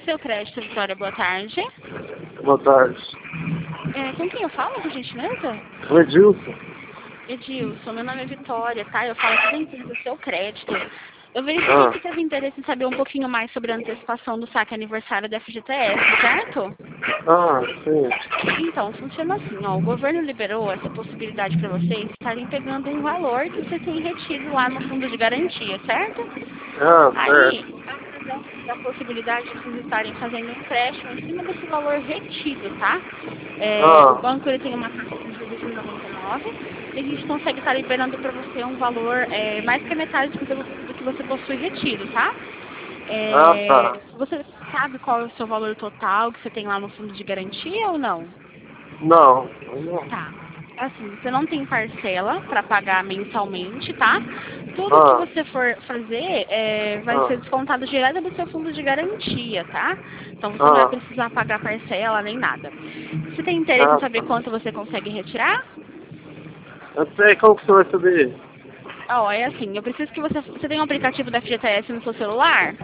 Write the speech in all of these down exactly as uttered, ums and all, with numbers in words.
seu crédito, Vitória. Boa tarde. Boa tarde. É, com quem eu falo, por gentileza? O Edilson. Edilson, meu nome é Vitória, tá? Eu falo aqui da empresa Seu Crédito. Eu verifiquei Ah. que teve interesse em saber um pouquinho mais sobre a antecipação do saque aniversário da F G T S, certo? Ah, sim. Então, funciona assim, ó. O governo liberou essa possibilidade para vocês estarem pegando um valor que você tem retido lá no fundo de garantia, certo? Ah, Aí, certo. a possibilidade de vocês estarem fazendo um empréstimo em cima desse valor retido, tá? É, o Ah. banco ele tem uma taxa de juros de noventa e nove e a gente consegue estar liberando para você um valor é, mais que a metade do que você do que você possui retido, tá? Ah, É, tá. você sabe qual é o seu valor total que você tem lá no fundo de garantia ou não? Não. Não. Tá. Assim, você não tem parcela para pagar mensalmente, tá? Tudo que Ah. você for fazer é, vai Ah. ser descontado direto do seu fundo de garantia, tá? Então você não vai Ah. precisar pagar parcela nem nada. Você tem interesse em Ah, saber tá. quanto você consegue retirar? Eu sei como que você vai saber. Ó, é assim, eu preciso que você... Você tem um aplicativo da F G T S no seu celular?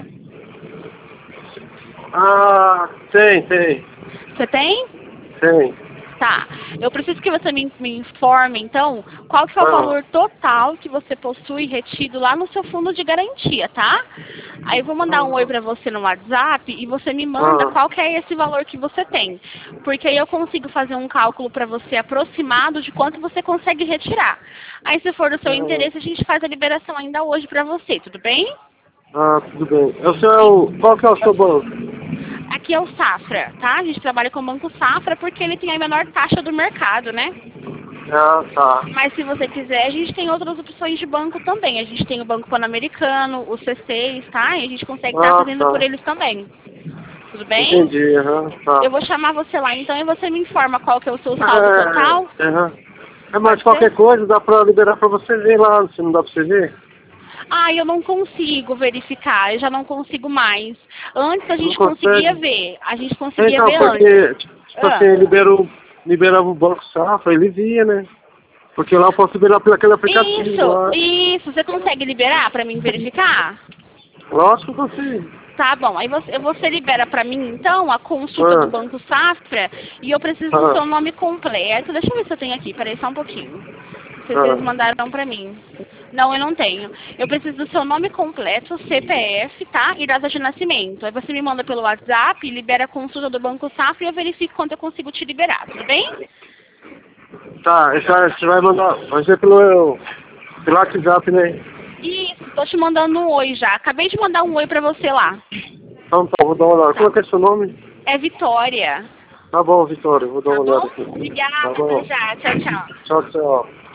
Ah, tem, tem. Você tem? Tem. Tá. Eu preciso que você me, me informe, então, qual que é o Ah. valor total que você possui retido lá no seu fundo de garantia, tá? Aí eu vou mandar um oi Ah. pra você no WhatsApp e você me manda Ah. qual que é esse valor que você tem. Porque aí eu consigo fazer um cálculo pra você aproximado de quanto você consegue retirar. Aí se for do seu Ah. interesse, a gente faz a liberação ainda hoje pra você, tudo bem? Ah, tudo bem. O seu, qual que é o seu banco? Aqui é o Safra, tá? A gente trabalha com o Banco Safra porque ele tem a menor taxa do mercado, né? Ah, tá. Mas se você quiser, a gente tem outras opções de banco também. A gente tem o Banco Pan-Americano, o C seis, tá? E a gente consegue estar Ah, fazendo por tá. eles também. Tudo bem? Entendi, aham, tá. Eu vou chamar você lá então e você me informa qual que é o seu saldo total. É, aham. É, mas Pode ser? qualquer coisa dá pra liberar pra você ver lá, se não dá pra você ver. Ah, eu não consigo verificar, eu já não consigo mais. Antes a Não gente conseguia consegue? ver, a gente conseguia Então, ver antes. porque, tipo Ah. assim, liberou, liberava o Banco Safra, ele via, né? Porque lá eu posso liberar pelo aquele aplicativo Isso, lá. isso. Você consegue liberar pra mim verificar? Lógico que eu consigo. Tá bom, aí você, você libera pra mim, então, a consulta do Ah, Banco Safra e eu preciso do ah, seu nome completo. Deixa eu ver se eu tenho aqui, peraí só um pouquinho. Não sei se eles ah, mandaram pra mim. Não, eu não tenho. Eu preciso do seu nome completo, C P F, tá? E data de nascimento. Aí você me manda pelo WhatsApp, libera a consulta do Banco Safra e eu verifico quanto eu consigo te liberar, tudo bem? tá, já, você vai mandar, vai ser pelo, pelo WhatsApp, né? Isso, tô te mandando um oi já. Acabei de mandar um oi pra você lá. Então tá, vou dar uma olhada. Como é que é seu nome? É Vitória. Tá bom, Vitória, vou dar Tá uma olhada bom? aqui. Obrigada, Tá até bom. já. Tchau, tchau. Tchau, tchau.